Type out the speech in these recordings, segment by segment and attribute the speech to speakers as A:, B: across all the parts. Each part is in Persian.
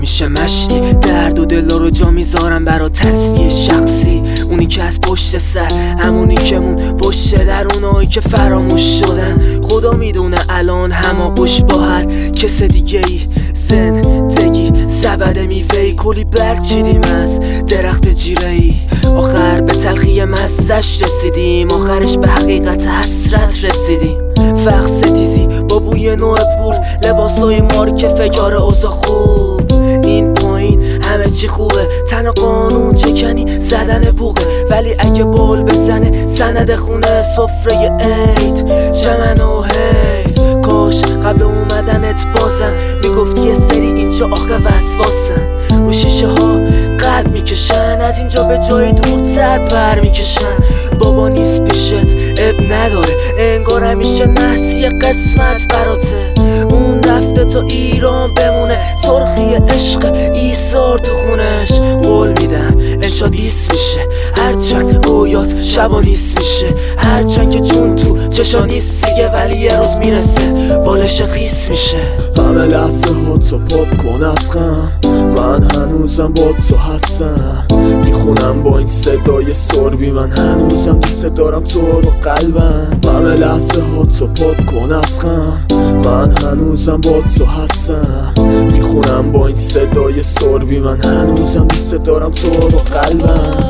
A: میشه مشتی. درد و دل رو جا میذارم برا تصفیه شخصی. اونی که از پشت سر، همونی که مون پشت در، اونایی که فراموش شدن. خدا میدونه الان هماغوش با هر کس دیگه ای. زندگی سبد میوهی، کلی برگ چیدیم از درخت جیره ای. آخر به تلخی مزه‌اش رسیدیم، آخرش به حقیقت حسرت رسیدیم. فقط ستیزی با بوی نوع پول، لباسای مارک فکار اوضاع خوب. این پایین همه چی خوبه، تن قانون چکنی زدن بوقه. ولی اگه بال بزنه سند خونه، سفره عید چمن و حیف. کاش قبل اومدنت بازم میگفت یه سری اینجا آخه وسواسن. رو شیشه ها قلب میکشن، از اینجا به جای دورتر پر میکشن. بابا نیست پیشت اب نداره، انگار همیشه نحسی قسمت براته. اون رفته تا ایران بمونه، سرخی عشق ایثار تو خونش. قول میدم انشاد 20 میشه، هرچند رویات شبا نیست میشه. هرچند که جون تو چشا نیست دیگه، ولی یه روز میرسه بالش خیس میشه.
B: همه لحظه ها تو پاک کن از غم، من هنوزم با تو هستم. میخونم با این صدای سربی، من هنوزم دوست دارم تو رو قلبم. همه لحظه ها تو پاک کن از غم، من هنوزم با تو هستم. میخونم با این صدای سربی، من هنوزم دوست دارم تو رو قلبم.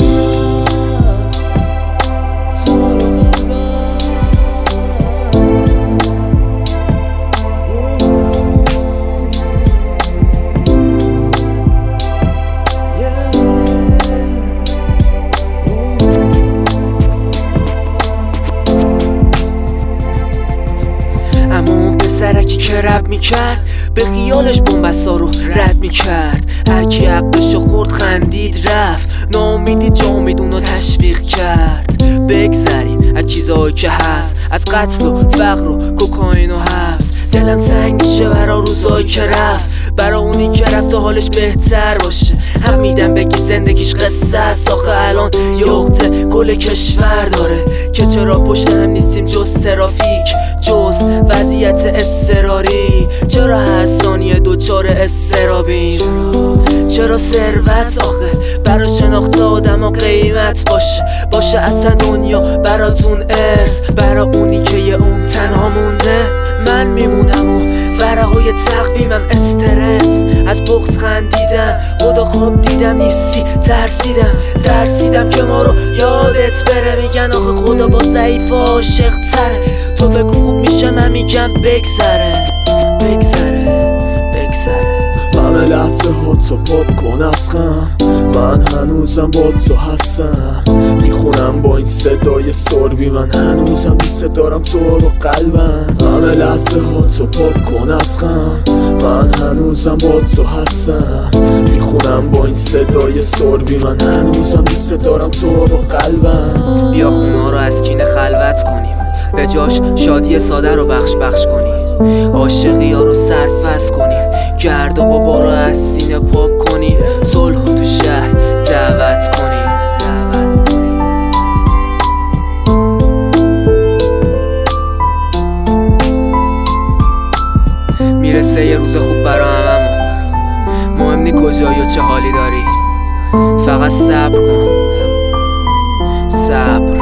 A: سرکی که رب میکرد به خیالش بومبسا رو رد میکرد. هرکی عقلشو خورد خندید رفت، ناامیدی جامید اونو تشویق کرد. بگذریم از چیزایی که هست، از قتل و فقر و کوکائین و حبس. دلم تنگ میشه برا روزایی که رفت، برا اونی که رفت تا حالش بهتر باشه. هم میدم بگی زندگیش قصه است، آخه الان یخته گل کشور داره. که چرا پشت هم نیستیم جز ترافیک، جز وضعیت اضطراری. چرا هر ثانیه دوچار اضطرابیم؟ چرا ثروت آخه برا شناخت آدم ها قیمت باشه اصلا دنیا براتون ارث. برا اونی که یه اون تنها مونده، من میمونم و ورقای تقویمم استرس. از بغض خندیدم، خدا خواب دیدم نیستی، ترسیدم که ما رو یادت بره. میگن آخه خدا با ضعیف عاشق تره، تو بگو خوب میشه من میگم بگذره.
B: همه لحظه ها تو پاک کن از غم، من هنوزم با تو هستم. میخونم با این صدای سربی، من هنوزم دوست دارم تو رو قلبم. همه لحظه ها تو پاک کن از غم، من هنوزم با تو هستم. میخونم با این صدای سربی، من هنوزم دوست دارم تو رو قلبم.
A: بیا خونا رو از کینه خلوت کنیم، به جاش شادی ساده رو بخش کنیم. عاشقی ها رو سرفست کنیم، گرد و غبار رو از سینه پاک کنیم. صلح تو شهر دعوت کنیم. میرسه یه روز خوب برا هممون، مهم نی کجایی و چه حالی داری. فقط صبر کن، صبر